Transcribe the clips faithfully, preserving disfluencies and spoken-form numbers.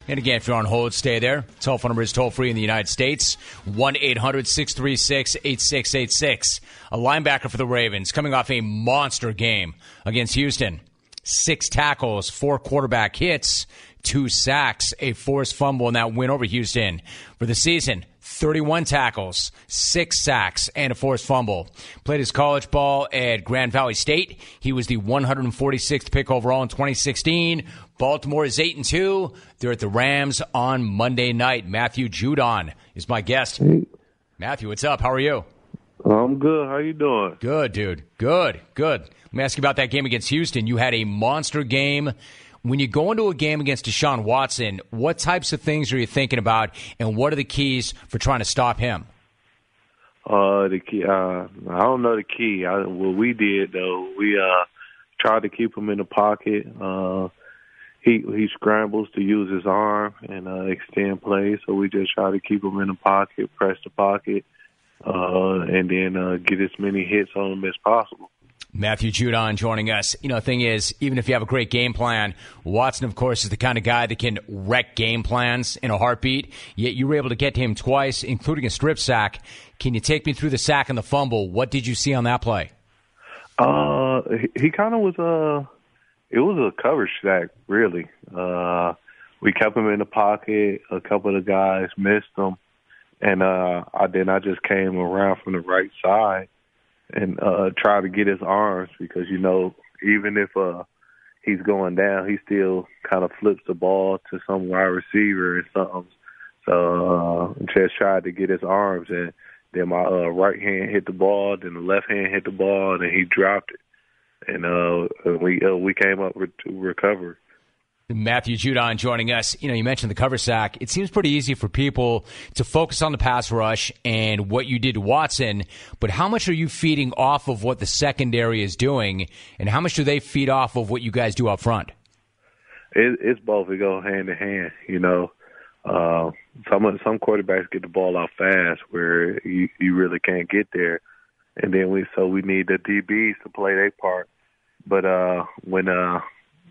And again, if you're on hold, stay there. Telephone number is toll-free in the United States, one eight hundred six three six eight six eight six. A linebacker for the Ravens coming off a monster game against Houston. Six tackles, four quarterback hits, two sacks, a forced fumble in that win over Houston. For the season, thirty-one tackles, six sacks, and a forced fumble. Played his college ball at Grand Valley State. He was the one hundred forty-sixth pick overall in twenty sixteen. Baltimore is eight and two. They're at the Rams on Monday night. Matthew Judon is my guest. Hey. Matthew, what's up? How are you? I'm good. How you doing? Good, dude. Good, good. Let me ask you about that game against Houston. You had a monster game. When you go into a game against Deshaun Watson, what types of things are you thinking about, and what are the keys for trying to stop him? Uh, the key. Uh, I don't know the key. I, what we did though, we uh tried to keep him in the pocket. Uh, he he scrambles to use his arm and uh, extend plays, so we just try to keep him in the pocket, press the pocket, uh, and then uh, get as many hits on him as possible. Matthew Judon joining us. You know, the thing is, even if you have a great game plan, Watson, of course, is the kind of guy that can wreck game plans in a heartbeat. Yet you were able to get to him twice, including a strip sack. Can you take me through the sack and the fumble? What did you see on that play? Uh, he, he kind of was a, it was a coverage sack, really. Uh, we kept him in the pocket. A couple of the guys missed him. And uh, I, then I just came around from the right side and uh, try to get his arms because, you know, even if uh, he's going down, he still kind of flips the ball to some wide receiver and something. So uh, just tried to get his arms, and then my uh, right hand hit the ball, then the left hand hit the ball, and then he dropped it. And uh, we uh, we came up re- to recover. Matthew Judon joining us. You know, you mentioned the cover sack. It seems pretty easy for people to focus on the pass rush and what you did to Watson, but how much are you feeding off of what the secondary is doing, and how much do they feed off of what you guys do up front? It, it's both. It go hand in hand, you know. Uh, some some quarterbacks get the ball out fast where you, you really can't get there, and then we so we need the D Bs to play their part. But uh, when uh,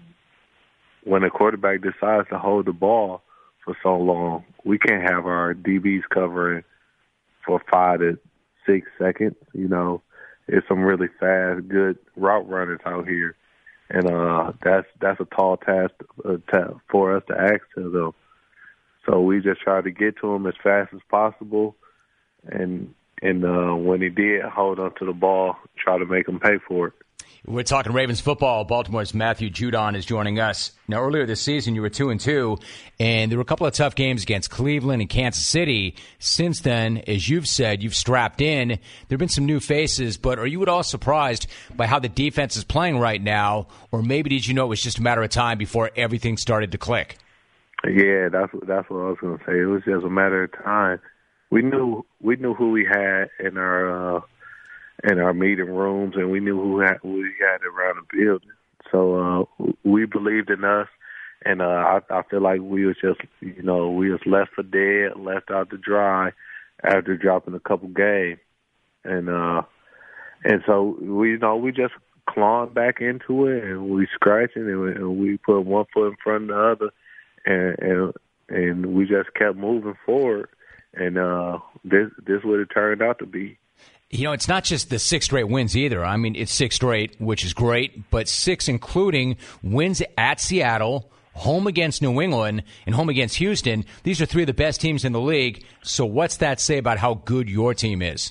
when a quarterback decides to hold the ball for so long, we can't have our D Bs covering for five to six seconds. You know, there's some really fast, good route runners out here, and uh, that's that's a tall task uh, ta- for us to ask to them. So we just try to get to him as fast as possible, and and uh, when he did, hold on to the ball, try to make him pay for it. We're talking Ravens football. Baltimore's Matthew Judon is joining us. Now, earlier this season, you were two and two, and there were a couple of tough games against Cleveland and Kansas City. Since then, as you've said, you've strapped in. There have been some new faces, but are you at all surprised by how the defense is playing right now, or maybe did you know it was just a matter of time before everything started to click? Yeah, that's that's what I was going to say. It was just a matter of time. We knew we knew who we had in our uh, in our meeting rooms, and we knew who, had, who we had around the building. So uh, we believed in us, and uh, I, I feel like we was just you know we was left for dead, left out to dry after dropping a couple games, and uh, and so we you know we just clawed back into it, and we scratching, and we, and we put one foot in front of the other. And, and and we just kept moving forward, and uh, this this what it turned out to be. You know, it's not just the six straight wins either. I mean, it's six straight, which is great, but six including wins at Seattle, home against New England, and home against Houston. These are three of the best teams in the league. So what's that say about how good your team is?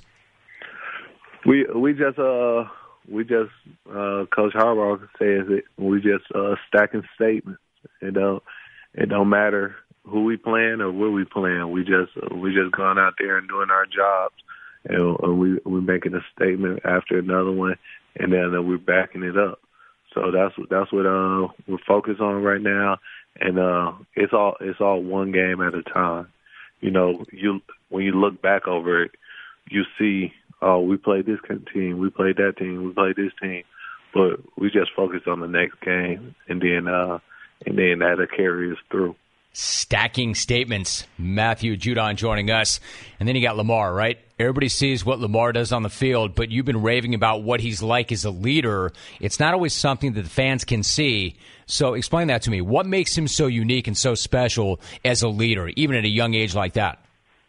We we just uh we just uh, Coach Harbaugh says it. We just uh, stacking statements, you know. It don't matter who we playing or where we playing. We just we just going out there and doing our jobs, and we we making a statement after another one, and then we're backing it up. So that's that's what uh, we're focused on right now, and uh, it's all it's all one game at a time. You know, you when you look back over it, you see, oh, we played this team, we played that team, we played this team, but we just focus on the next game, and then. Uh, And then that'll carry us through. Stacking statements. Matthew Judon joining us. And then you got Lamar, right? Everybody sees what Lamar does on the field, but you've been raving about what he's like as a leader. It's not always something that the fans can see. So explain that to me. What makes him so unique and so special as a leader, even at a young age like that?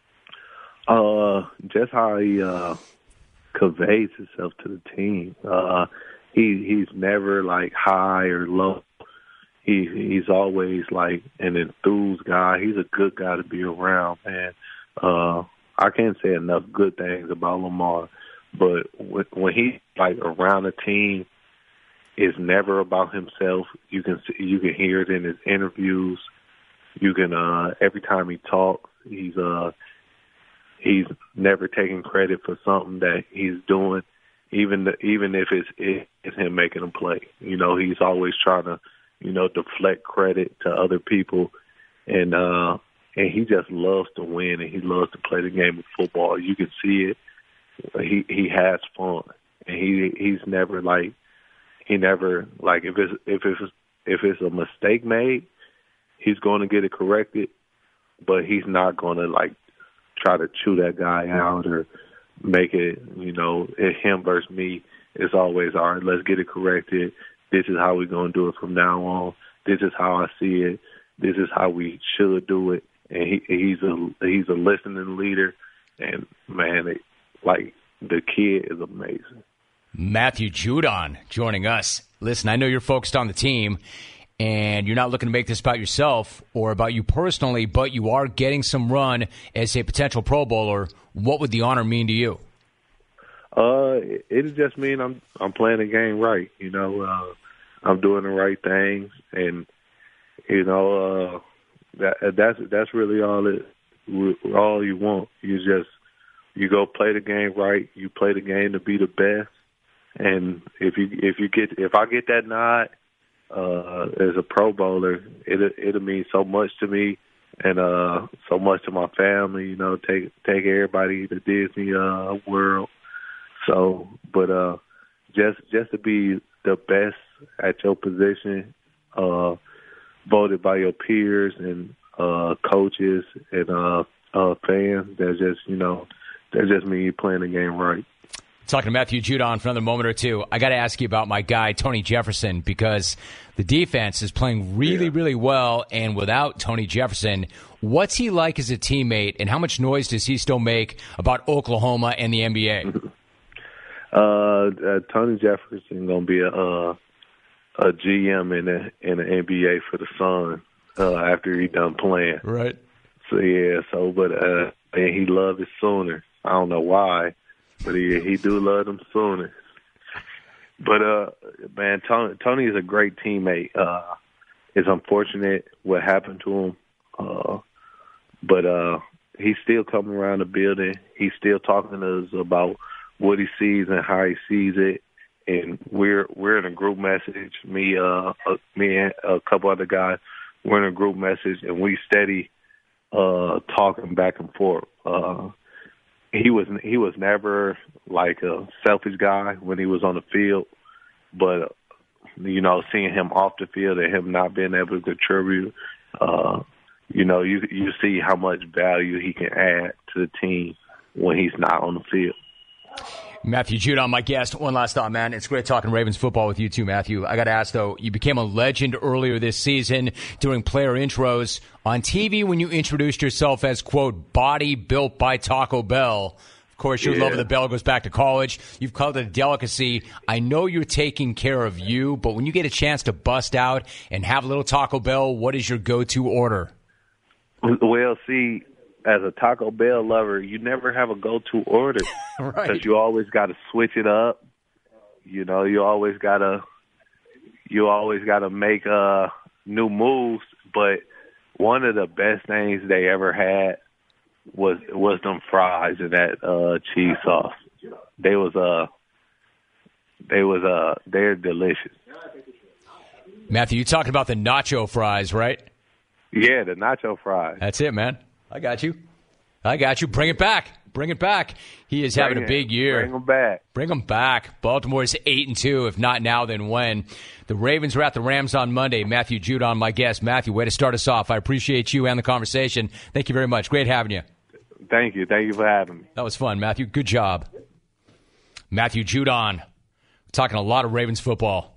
Uh, just how he uh, conveys himself to the team. Uh, he he's never like high or low. He he's always like an enthused guy. He's a good guy to be around, man. Uh, I can't say enough good things about Lamar, but when, when he's like around the team, it's never about himself. You can see, you can hear it in his interviews. You can uh, every time he talks, he's uh he's never taking credit for something that he's doing, even the, even if it's it's him making a play. You know, he's always trying to, you know, deflect credit to other people, and uh, and he just loves to win, and he loves to play the game of football. You can see it. He he has fun, and he he's never like he never like if it's if it's if it's a mistake made, he's going to get it corrected, but he's not going to like try to chew that guy out or make it, you know, him versus me. It's always, all right, let's get it corrected. This is how we're going to do it from now on. This is how I see it. This is how we should do it. And he, he's a he's a listening leader. And, man, it, like, the kid is amazing. Matthew Judon joining us. Listen, I know you're focused on the team, and you're not looking to make this about yourself or about you personally, but you are getting some run as a potential Pro Bowler. What would the honor mean to you? Uh, it just mean I'm I'm playing the game right. You know, uh, I'm doing the right things, and you know uh, that that's that's really all it all you want. You just you go play the game right. You play the game to be the best, and if you if you get if I get that nod uh, as a Pro Bowler, it it'll mean so much to me. And uh, so much to my family. You know, take take everybody to Disney uh, World. So, but uh, just just to be the best at your position, uh, voted by your peers and uh, coaches and uh, uh, fans, that just you know, that just mean you playing the game right. Talking to Matthew Judon for another moment or two, I got to ask you about my guy, Tony Jefferson, because the defense is playing really, yeah. really well. And without Tony Jefferson, what's he like as a teammate, and how much noise does he still make about Oklahoma and the N B A? uh, uh, Tony Jefferson going to be a, uh, a G M in the, in the N B A for the Suns uh, after he done playing. Right. So, yeah, so, but uh, and he loved his Sooners. I don't know why. But he he do love them Sooners. But uh, man, Tony Tony is a great teammate. Uh, it's unfortunate what happened to him, uh, but uh, he's still coming around the building. He's still talking to us about what he sees and how he sees it. And we're we're in a group message. Me, uh, uh me and a couple other guys, we're in a group message, and we steady uh, talking back and forth. Uh, He was he was never like a selfish guy when he was on the field, but you know, seeing him off the field and him not being able to contribute, uh, you know, you you see how much value he can add to the team when he's not on the field. Matthew Judon, my guest. One last thought, man. It's great talking Ravens football with you too, Matthew. I got to ask, though, you became a legend earlier this season doing player intros on T V when you introduced yourself as, quote, body built by Taco Bell. Of course, your yeah. love of the Bell goes back to college. You've called it a delicacy. I know you're taking care of you, but when you get a chance to bust out and have a little Taco Bell, what is your go-to order? Well, see, as a Taco Bell lover, you never have a go-to order. Right. Because you always got to switch it up. You know, you always got to you always got to make uh, new moves. But one of the best things they ever had was was them fries and that uh, cheese sauce. They was uh they was uh they're delicious. Matthew, you talking about the nacho fries, right? Yeah, the nacho fries. That's it, man. I got you. I got you. Bring it back. Bring it back. He is Bring having it. a big year. Bring him back. Bring him back. Baltimore's eight and two. If not now, then when? The Ravens are at the Rams on Monday. Matthew Judon, my guest. Matthew, way to start us off. I appreciate you and the conversation. Thank you very much. Great having you. Thank you. Thank you for having me. That was fun, Matthew. Good job. Matthew Judon. Talking a lot of Ravens football.